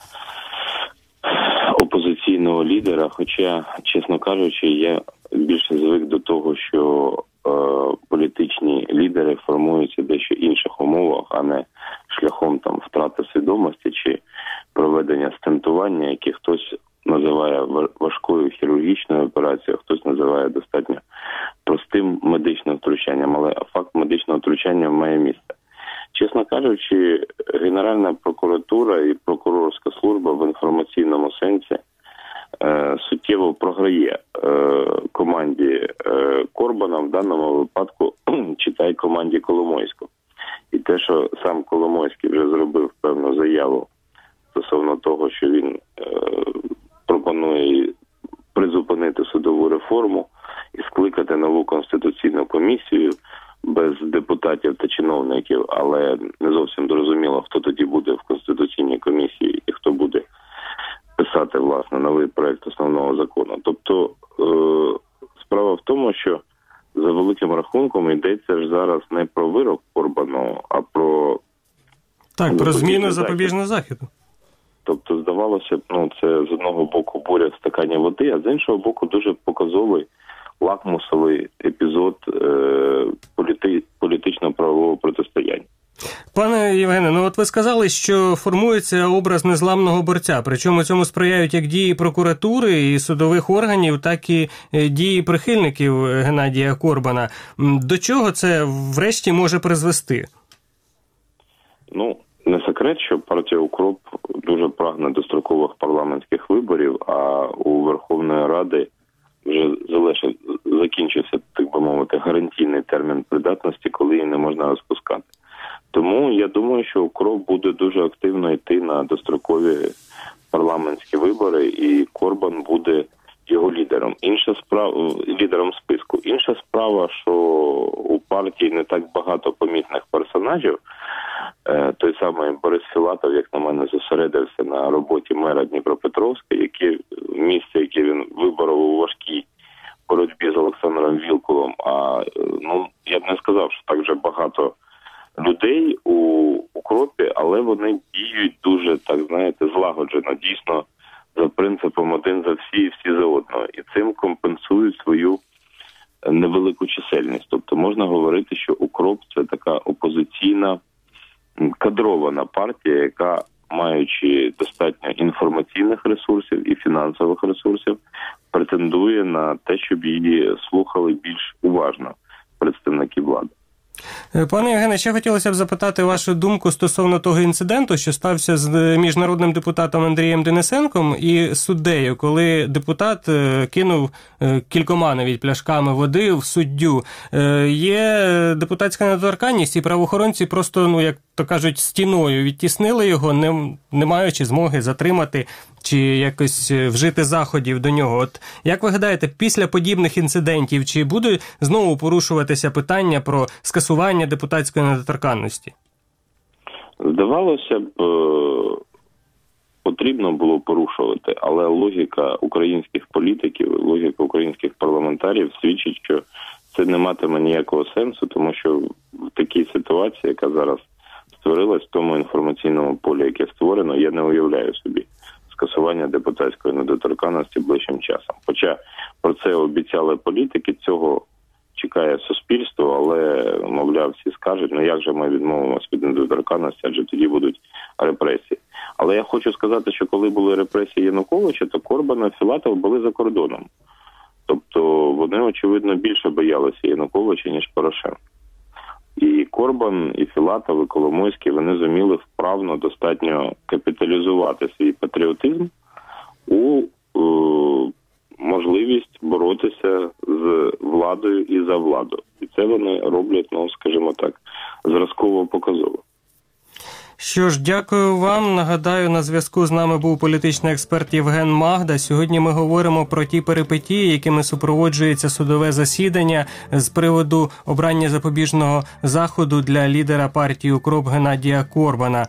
опозиційного лідера. Хоча, чесно кажучи, я більше звик до того, що політичні лідери формуються в дещо інших умовах, а не шляхом втрати свідомості чи проведення стентування, яке хтось називає важкою хірургічною операцією, хтось називає достатньо простим медичним втручанням, але факт медичного втручання має місце. Чесно кажучи, Генеральна прокуратура і прокурорська служба в інформаційному сенсі суттєво програє команді Корбана, в даному випадку читай команді Коломойського. І те, що сам Коломойський вже зробив певну заяву стосовно того, що він пропонує призупинити судову реформу і скликати нову конституційну комісію без депутатів та чиновників, але не зовсім зрозуміло, хто тоді буде в конституційній комісії і хто буде писати, власне, новий проект основного закону. Тобто справа в тому, що за великим рахунком йдеться ж зараз не про вирок Корбану, а про... Так, про зміну запобіжного заходу. Тобто, здавалося б, це з одного боку буря в стакані води, а з іншого боку дуже показовий лакмусовий епізод політично-правового протистояння. Пане Євгене, от ви сказали, що формується образ незламного борця, причому цьому сприяють як дії прокуратури і судових органів, так і дії прихильників Геннадія Корбана. До чого це врешті може призвести? Не секрет, що партія «Укроп» дуже прагне дострокових парламентських виборів, а у Верховної Ради вже закінчився, так би мовити, гарантійний термін придатності, коли її не можна розпускати. Тому я думаю, що «Укроп» буде дуже активно йти на дострокові парламентські вибори, і Корбан буде його лідером. Лідером списку. Інша справа, що у партії не так багато помітних персонажів. Той самий Борис Філатов, як на мене, зосередився на роботі мера Дніпропетровська, місце, яке він виборов у важкій боротьбі з Олександром Вілкулом. Я б не сказав, що так вже багато людей у «Укропі», але вони діють дуже, злагоджено, дійсно, за принципом один за всі і всі за одного. І цим компенсують свою невелику чисельність. Тобто можна говорити, що «Укроп» – це така опозиційна, кадрована партія, яка, маючи достатньо інформаційних ресурсів і фінансових ресурсів, претендує на те, щоб її слухали більш уважно представники влади. Пане Євгене, ще хотілося б запитати вашу думку стосовно того інциденту, що стався з міжнародним депутатом Андрієм Денисенком і суддею, коли депутат кинув кількома навіть пляшками води в суддю. Є депутатська недоторканність, і правоохоронці просто, як то кажуть, стіною відтіснили його, не маючи змоги затримати чи якось вжити заходів до нього. От як ви гадаєте, після подібних інцидентів, чи буде знову порушуватися питання про скасування депутатської недоторканності? Здавалося б, потрібно було порушувати, але логіка українських політиків, логіка українських парламентарів свідчить, що це не матиме ніякого сенсу, тому що в такій ситуації, яка зараз створилась, в тому інформаційному полі, яке створено, я не уявляю собі скасування депутатської недоторканності ближчим часом. Хоча про це обіцяли політики, цього чекає суспільство, але, мовляв, всі скажуть, як же ми відмовимося від недоторканності, адже тоді будуть репресії. Але я хочу сказати, що коли були репресії Януковича, то Корбан і Філатов були за кордоном. Тобто вони, очевидно, більше боялися Януковича, ніж Порошенка. І Корбан, і Філатов, і Коломойський, вони зуміли вправно достатньо капіталізувати свій патріотизм у можливість боротися з владою і за владу. І це вони роблять, скажімо так, зразково-показово. Що ж, дякую вам. Нагадаю, на зв'язку з нами був політичний експерт Євген Магда. Сьогодні ми говоримо про ті перипетії, якими супроводжується судове засідання з приводу обрання запобіжного заходу для лідера партії УКРОП Геннадія Корбана.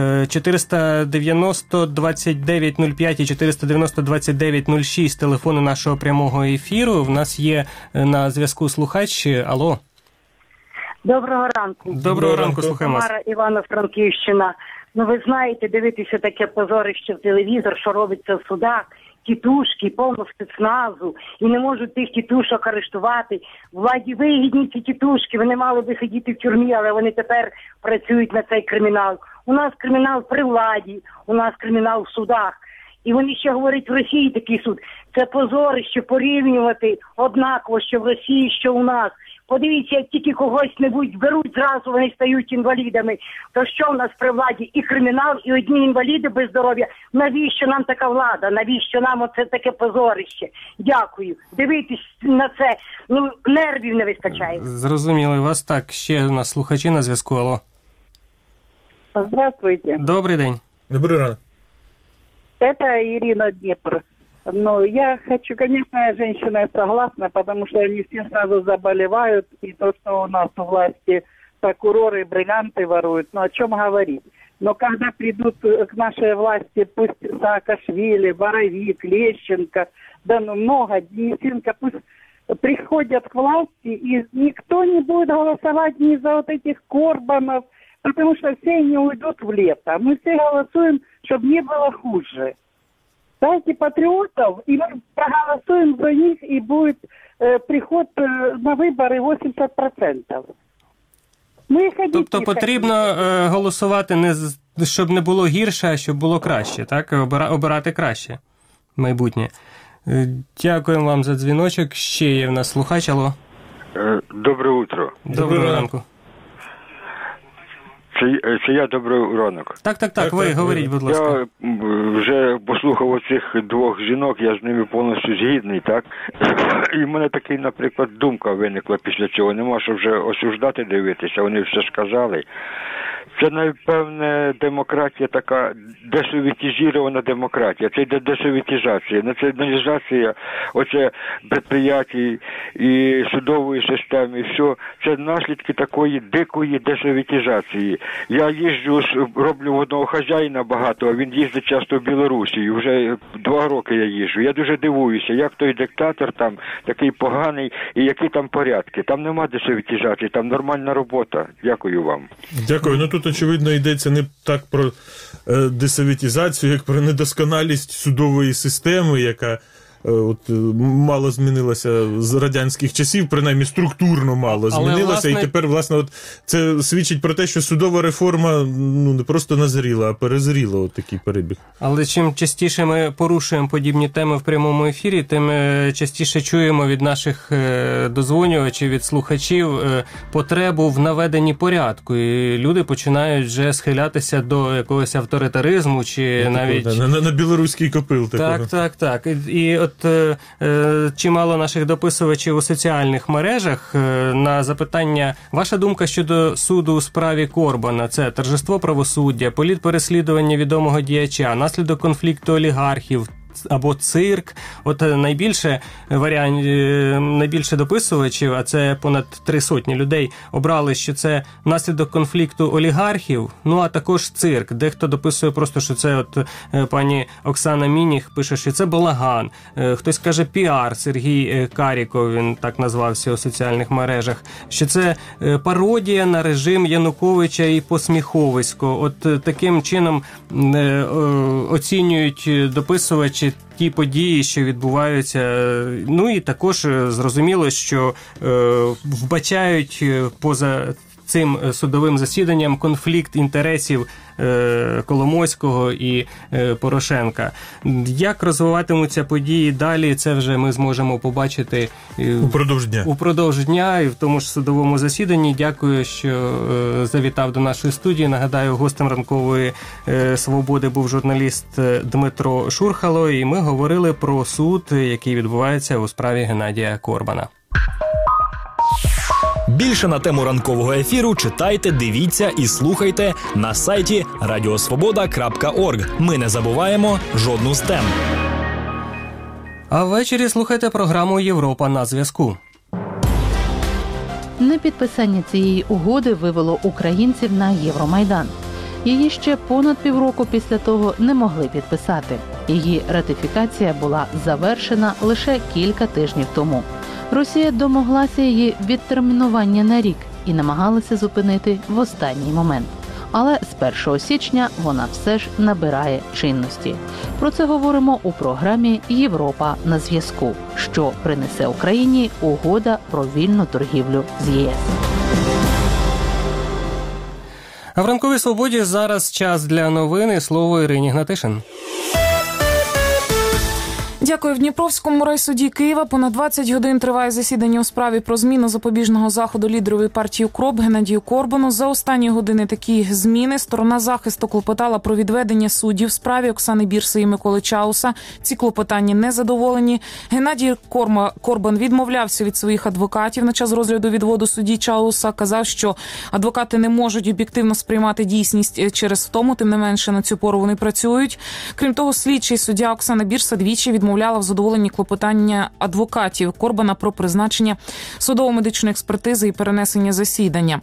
490-2905 і 490-2906 телефони нашого прямого ефіру. В нас є на зв'язку слухач. Алло. Доброго ранку. Доброго ранку, слухаємо. Тамара, Івано-Франківщина. Ви знаєте, дивитися таке позорище в телевізор, що робиться в судах, тітушки, повно спецназу, і не можуть тих тітушок арештувати. Владі вигідні ці тітушки, вони мали би сидіти в тюрмі, але вони тепер працюють на цей кримінал. У нас кримінал при владі, у нас кримінал в судах. І вони ще говорять, в Росії такий суд. Це позорище порівнювати однаково, що в Росії, що у нас. Подивіться, як тільки когось-небудь беруть, зразу вони стають інвалідами. То що в нас при владі? І кримінал, і одні інваліди без здоров'я. Навіщо нам така влада? Навіщо нам оце таке позорище? Дякую. Дивитись на це. Нервів не вистачає. Зрозуміло. Вас так. Ще у нас слухачі на зв'язку. Алло. Здравствуйте. Добрий день. Добрий ранок. Это Ирина Днепр. Я хочу, конечно, женщина согласна, потому что они все сразу заболевают, и то, что у нас у власти прокуроры бриллианты воруют, о чем говорить. Но когда придут к нашей власти, пусть Саакашвили, Боровик, Лещенко, много, Денисенко, пусть приходят к власти, и никто не будет голосовать ни за вот этих Корбанов, потому что все они уйдут в лето. Мы все голосуем, чтобы не было хуже. Дайте патриотов, и мы проголосуем за них, и будет приход на вибори 80%. Тобто потрібно голосувати не щоб не було гірше, а щоб було краще, так? Обирати краще майбутнє. Дякуємо вам за дзвіночок. Ще є в нас слухач. Алло. Доброе утро. Доброго ранку. Це я, добрий ранок. Так, ви говоріть, будь ласка. Я вже послухав оцих двох жінок, я з ними повністю згідний, так? І в мене така, наприклад, думка виникла після цього. Нема що вже осуждати, дивитися, вони все сказали. Це, напевне, демократія така, десоветизована демократія. Це йде десоветизація. Націоналізація оце предприятий і судової системи, і все. Це наслідки такої дикої десоветизації. Я їжджу, роблю в одного хазяїна багато, а він їздить часто в Білорусі. Вже 2 роки я їжджу. Я дуже дивуюся, як той диктатор там такий поганий і які там порядки. Там нема десоветизації, там нормальна робота. Дякую вам. Дякую. Тут, очевидно, йдеться не так про десоветизацію, як про недосконалість судової системи, яка мало змінилася з радянських часів, принаймні структурно мало змінилася, власне... і тепер, власне, це свідчить про те, що судова реформа не просто назріла, а перезріла такий перебіг. Але чим частіше ми порушуємо подібні теми в прямому ефірі, тим частіше чуємо від наших дозвонювачів, від слухачів потребу в наведенні порядку, і люди починають вже схилятися до якогось авторитаризму, чи навіть... На білоруський копил такого. Так. І чимало наших дописувачів у соціальних мережах на запитання «Ваша думка щодо суду у справі Корбана? Це торжество правосуддя, політпереслідування відомого діяча, наслідок конфлікту олігархів, або цирк». Найбільше дописувачів, а це понад 300 людей, обрали, що це наслідок конфлікту олігархів, а також цирк. Дехто дописує просто, що це пані Оксана Мініх пише, що це балаган. Хтось каже піар, Сергій Каріков, він так назвався у соціальних мережах, що це пародія на режим Януковича і посміховисько. Таким чином оцінюють дописувачі враховуючи ті події, що відбуваються. Ну і також зрозуміло, що вбачають поза цим судовим засіданням конфлікт інтересів Коломойського і Порошенка. Як розвиватимуться події далі, це вже ми зможемо побачити упродовж дня і в тому ж судовому засіданні. Дякую, що завітав до нашої студії. Нагадаю, гостем ранкової «Свободи» був журналіст Дмитро Шурхало, і ми говорили про суд, який відбувається у справі Геннадія Корбана. Більше на тему ранкового ефіру читайте, дивіться і слухайте на сайті radiosvoboda.org. Ми не забуваємо жодну з тем. А ввечері слухайте програму «Європа на зв'язку». Непідписання цієї угоди вивело українців на Євромайдан. Її ще понад півроку після того не могли підписати. Її ратифікація була завершена лише кілька тижнів тому. Росія домоглася її відтермінування на рік і намагалася зупинити в останній момент. Але з 1 січня вона все ж набирає чинності. Про це говоримо у програмі «Європа на зв'язку», що принесе Україні угода про вільну торгівлю з ЄС. А в ранковій «Свободі» зараз час для новин. Слово Ірині Гнатишин. Дякую. В Дніпровському райсуді Києва понад 20 годин триває засідання у справі про зміну запобіжного заходу лідерові партії «УКРОП» Геннадію Корбану. За останні години такі зміни. Сторона захисту клопотала про відведення суддів в справі Оксани Бірси і Миколи Чауса. Ці клопотання незадоволені. Геннадій Корбан відмовлявся від своїх адвокатів на час розгляду відводу судді Чауса. Казав, що адвокати не можуть об'єктивно сприймати дійсність через втому, тим не менше на цю пору вони працюють. Крім того, слідчий суддя Оксана Бірса двічі відмовляла в задоволенні клопотання адвокатів Корбана про призначення судово-медичної експертизи і перенесення засідання.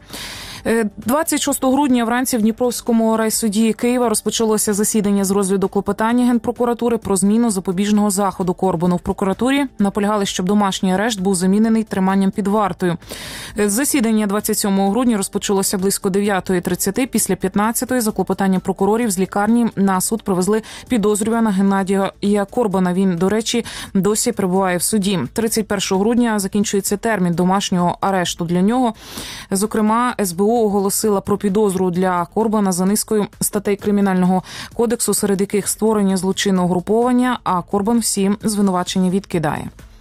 26 грудня вранці в Дніпровському райсуді Києва розпочалося засідання з розгляду клопотання Генпрокуратури про зміну запобіжного заходу Корбану. В прокуратурі наполягали, щоб домашній арешт був замінений триманням під вартою. Засідання 27 грудня розпочалося близько 9:30. Після 15-ї за клопотанням прокурорів з лікарні на суд привезли підозрюваного Геннадія Корбана. Він, до речі, досі перебуває в суді. 31 грудня закінчується термін домашнього арешту для нього. Зокрема, СБУ оголосила про підозру для Корбана за низкою статей Кримінального кодексу, серед яких створення злочинного груповання, а Корбан всі звинувачення відкидає.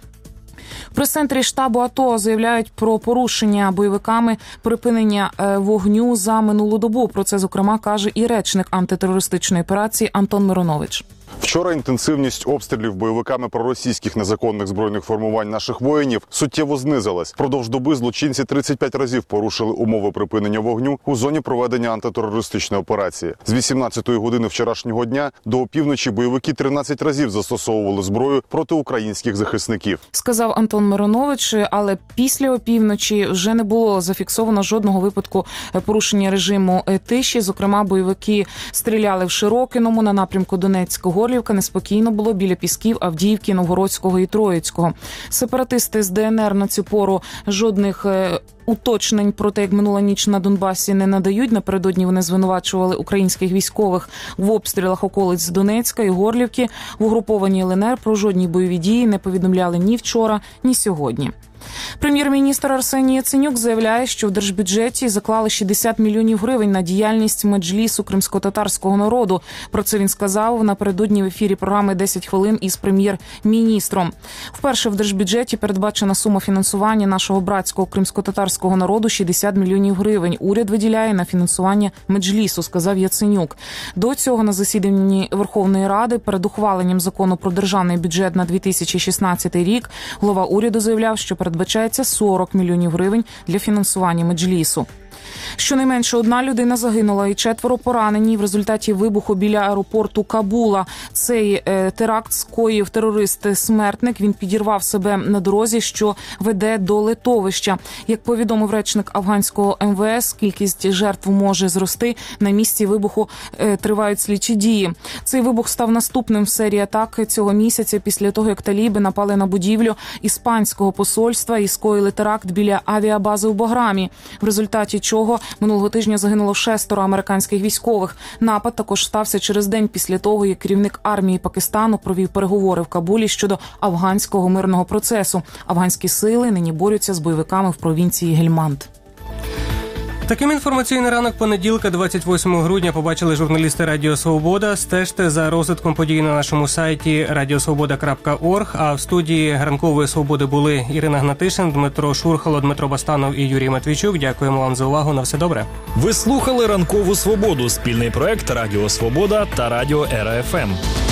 В прес-центрі штабу АТО заявляють про порушення бойовиками припинення вогню за минулу добу. Про це, зокрема, каже і речник антитерористичної операції Антон Миронович. Вчора інтенсивність обстрілів бойовиками проросійських незаконних збройних формувань наших воїнів суттєво знизилась. Впродовж доби злочинці 35 разів порушили умови припинення вогню у зоні проведення антитерористичної операції. З 18-ї години вчорашнього дня до опівночі бойовики 13 разів застосовували зброю проти українських захисників. Сказав Антон Миронович, але після опівночі вже не було зафіксовано жодного випадку порушення режиму тиші. Зокрема, бойовики стріляли в Широкиному на напрямку Донецьк-Горлівка. Неспокійно було біля Пісків, Авдіївки, Новгородського і Троїцького. Сепаратисти з ДНР на цю пору жодних уточнень про те, як минула ніч на Донбасі, не надають. Напередодні вони звинувачували українських військових в обстрілах околиць Донецька і Горлівки. В угрупованій ЛНР про жодні бойові дії не повідомляли ні вчора, ні сьогодні. Прем'єр-міністр Арсеній Яценюк заявляє, що в держбюджеті заклали 60 мільйонів гривень на діяльність меджлісу кримськотатарського народу. Про це він сказав напередодні в ефірі програми «10 хвилин» із прем'єр-міністром. Вперше в держбюджеті передбачена сума фінансування нашого братського кримськотатарського народу – 60 мільйонів гривень. Уряд виділяє на фінансування меджлісу, сказав Яценюк. До цього на засіданні Верховної Ради перед ухваленням закону про державний бюджет на 2016 рік голова уряду заявляв, що передбачається 40 мільйонів гривень для фінансування меджлісу. Щонайменше одна людина загинула і 4 поранені в результаті вибуху біля аеропорту Кабула. Цей теракт скоїв терорист-смертник. Він підірвав себе на дорозі, що веде до литовища. Як повідомив речник афганського МВС, кількість жертв може зрости. На місці вибуху тривають слідчі дії. Цей вибух став наступним в серії атак цього місяця після того, як таліби напали на будівлю іспанського посольства і скоїли теракт біля авіабази у Баграмі. В результаті чого минулого тижня загинуло 6 американських військових. Напад також стався через день після того, як керівник армії Пакистану провів переговори в Кабулі щодо афганського мирного процесу. Афганські сили нині борються з бойовиками в провінції Гельманд. Таким інформаційний ранок понеділка, 28 грудня, побачили журналісти Радіо Свобода. Стежте за розвитком подій на нашому сайті radiosvoboda.org. А в студії Ранкової Свободи були Ірина Гнатишин, Дмитро Шурхало, Дмитро Бастанов і Юрій Матвійчук. Дякуємо вам за увагу. На все добре. Ви слухали Ранкову Свободу, спільний проект Радіо Свобода та Радіо РФМ.